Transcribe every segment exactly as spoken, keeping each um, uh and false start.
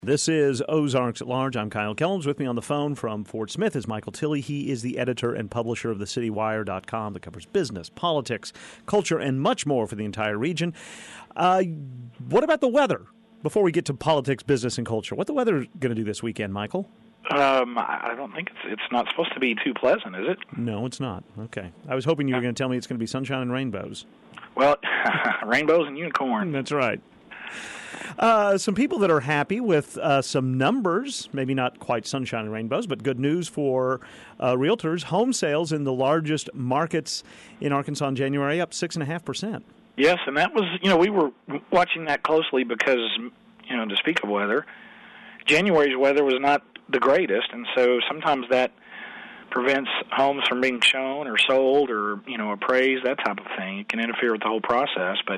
This is Ozarks at Large. I'm Kyle Kellums. With me on the phone from Fort Smith is Michael Tilley. He is the editor and publisher of the city wire dot com that covers business, politics, culture, and much more for the entire region. Uh, what about the weather? Before we get to politics, business, and culture, what the weather going to do this weekend, Michael? Um, I don't think it's it's not supposed to be too pleasant, is it? No, it's not. Okay. I was hoping you were going to tell me it's going to be sunshine and rainbows. Well, rainbows and unicorn. That's right. Uh, some people that are happy with uh, some numbers, maybe not quite sunshine and rainbows, but good news for uh, realtors. Home sales in the largest markets in Arkansas in January up six point five percent. Yes, and that was, you know, we were watching that closely because, you know, to speak of weather, January's weather was not the greatest, and so sometimes that prevents homes from being shown or sold or, you know, appraised, that type of thing. It can interfere with the whole process, but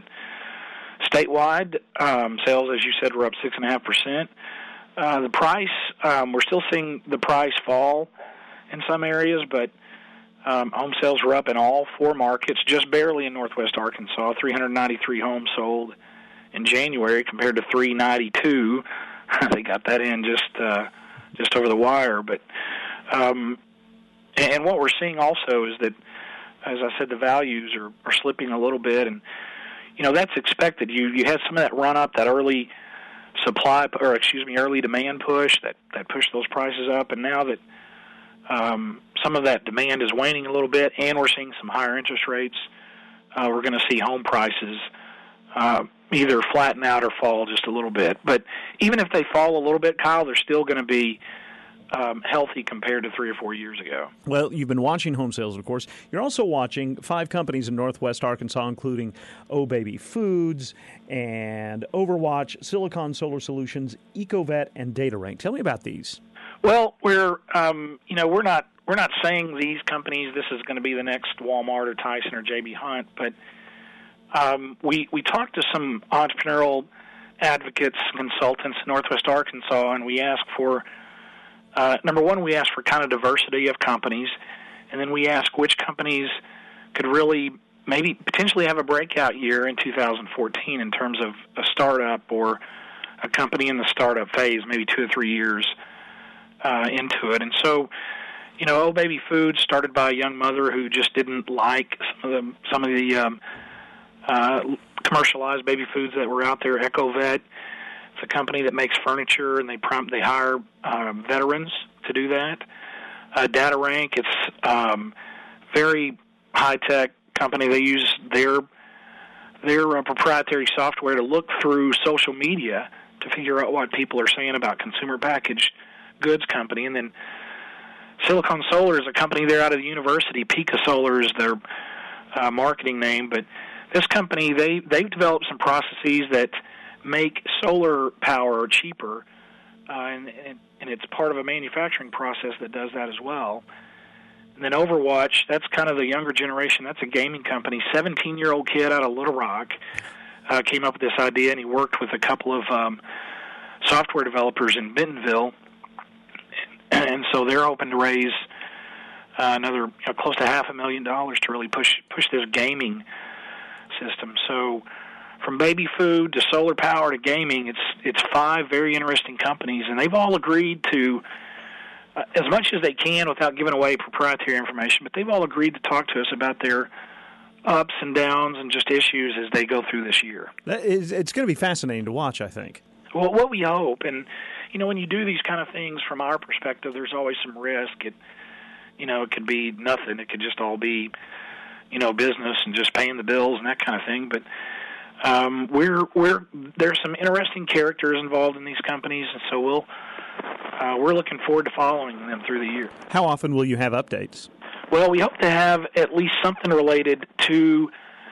statewide, um, sales, as you said, were up six point five percent. Uh, the price, um, we're still seeing the price fall in some areas, but um, home sales were up in all four markets, just barely in northwest Arkansas. three hundred ninety-three homes sold in January compared to three ninety-two. They got that in just uh, just over the wire. But um, and what we're seeing also is that, as I said, the values are, are slipping a little bit, and you know, that's expected. You you had some of that run up, that early supply, or excuse me, early demand push that, that pushed those prices up, and now that um, some of that demand is waning a little bit, and we're seeing some higher interest rates, uh, we're going to see home prices uh, either flatten out or fall just a little bit. But even if they fall a little bit, Kyle, they're still going to be Um, healthy compared to three or four years ago. Well, you've been watching home sales, of course. You're also watching five companies in northwest Arkansas, including Oh Baby Foods and Overwatch, Silicon Solar Solutions, EcoVet, and DataRank. Tell me about these. Well, we're um, you know we're not we're not saying these companies this is going to be the next Walmart or Tyson or J B Hunt, but um, we we talked to some entrepreneurial advocates, consultants in northwest Arkansas, and we asked for. Uh, number one, we ask for kind of diversity of companies, and then we ask which companies could really maybe potentially have a breakout year in two thousand fourteen in terms of a startup or a company in the startup phase, maybe two or three years uh, into it. And so, you know, Oh Baby Foods started by a young mother who just didn't like some of the, some of the um, uh, commercialized baby foods that were out there. EcoVet. It's a company that makes furniture, and they prompt, they hire uh, veterans to do that. Uh, DataRank, it's um, very high-tech company. They use their their uh, proprietary software to look through social media to figure out what people are saying about consumer packaged goods company. And then Silicon Solar is a company there out of the university. Pika Solar is their uh, marketing name, but this company, they they've developed some processes that make solar power cheaper, uh, and, and it's part of a manufacturing process that does that as well. And then Overwatch, that's kind of the younger generation. That's a gaming company. seventeen-year-old kid out of Little Rock uh, came up with this idea, and he worked with a couple of um, software developers in Bentonville, and, and so they're hoping to raise uh, another you know, close to half a million dollars to really push push this gaming system. So from baby food to solar power to gaming, it's it's five very interesting companies, and they've all agreed to, uh, as much as they can without giving away proprietary information, but they've all agreed to talk to us about their ups and downs and just issues as they go through this year. That is, it's going to be fascinating to watch, I think. Well, what we hope, and, you know, when you do these kind of things from our perspective, there's always some risk. It, you know, it could be nothing. It could just all be, you know, business and just paying the bills and that kind of thing, but Um, we're we're there's some interesting characters involved in these companies, and so we'll uh, we're looking forward to following them through the year. How often will you have updates? Well, we hope to have at least something related to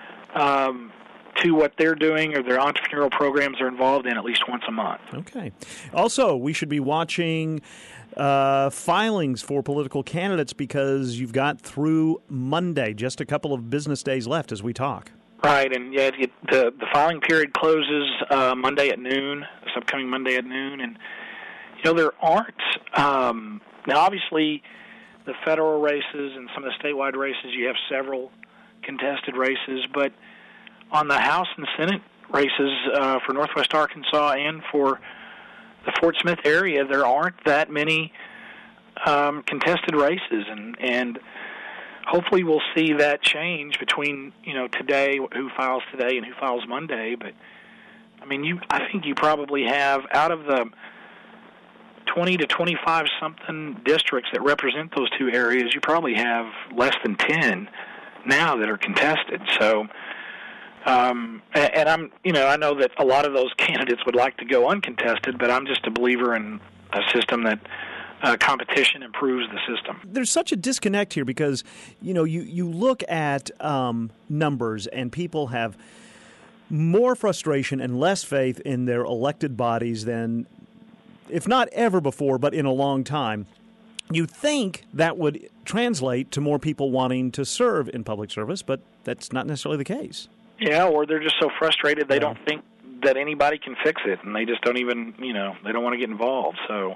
um, to what they're doing or their entrepreneurial programs they're involved in at least once a month. Okay. Also, we should be watching uh, filings for political candidates because you've got through Monday, just a couple of business days left as we talk. Right, and yeah, it, the the filing period closes uh, Monday at noon. This upcoming Monday at noon, and you know there aren't um, now. Obviously, the federal races and some of the statewide races, you have several contested races, but on the House and Senate races uh, for Northwest Arkansas and for the Fort Smith area, there aren't that many um, contested races, and and hopefully we'll see that change between, you know, today, who files today and who files Monday. But I mean, you I think you probably have, out of the twenty to twenty-five something districts that represent those two areas, you probably have less than ten now that are contested. So, um, and, and I'm, you know, I know that a lot of those candidates would like to go uncontested, but I'm just a believer in a system that uh, competition improves the system. There's such a disconnect here because, you know, you, you look at um, numbers and people have more frustration and less faith in their elected bodies than, if not ever before, but in a long time. You think that would translate to more people wanting to serve in public service, but that's not necessarily the case. Yeah, or they're just so frustrated they yeah. don't think that anybody can fix it, and they just don't even, you know, they don't want to get involved. So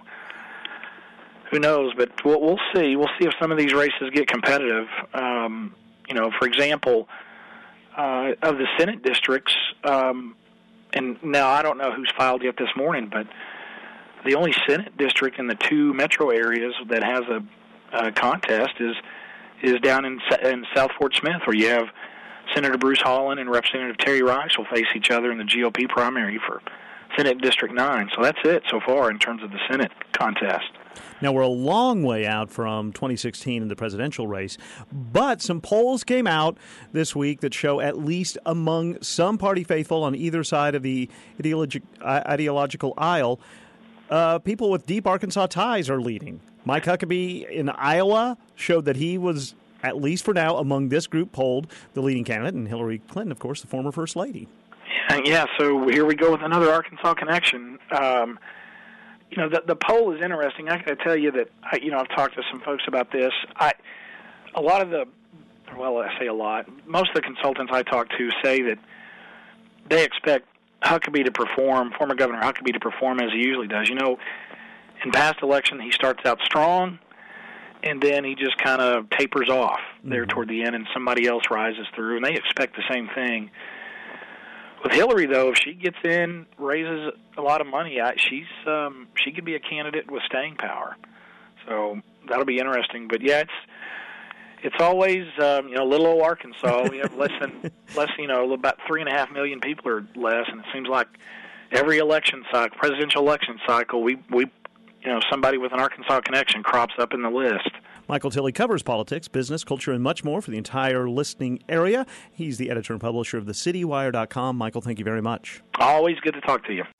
who knows? But we'll, we'll see. We'll see if some of these races get competitive. Um, you know, for example, uh, of the Senate districts, um, and now I don't know who's filed yet this morning, but the only Senate district in the two metro areas that has a, a contest is is down in, in South Fort Smith, where you have Senator Bruce Holland and Representative Terry Rice will face each other in the G O P primary for Senate District nine. So that's it so far in terms of the Senate contest. Now, we're a long way out from twenty sixteen in the presidential race, but some polls came out this week that show, at least among some party faithful on either side of the ideologi- ideological aisle, uh, people with deep Arkansas ties are leading. Mike Huckabee in Iowa showed that he was, at least for now, among this group polled, the leading candidate, and Hillary Clinton, of course, the former First Lady. Yeah, yeah so here we go with another Arkansas connection. Um, you know, the, the poll is interesting. I got to tell you that, I, you know, I've talked to some folks about this. I, a lot of the, well, I say a lot, most of the consultants I talk to say that they expect Huckabee to perform, former Governor Huckabee to perform as he usually does. You know, in past elections, he starts out strong, and then he just kind of tapers off there mm-hmm. toward the end, and somebody else rises through, and they expect the same thing. With Hillary, though, if she gets in, raises a lot of money, I, she's um, she could be a candidate with staying power. So that'll be interesting. But yeah, it's it's always um, you know, little old Arkansas. We have less than less you know about three and a half million people or less, and it seems like every election cycle, presidential election cycle, we we you know somebody with an Arkansas connection crops up in the list. Michael Tilley covers politics, business, culture, and much more for the entire listening area. He's the editor and publisher of the city wire dot com. Michael, thank you very much. Always good to talk to you.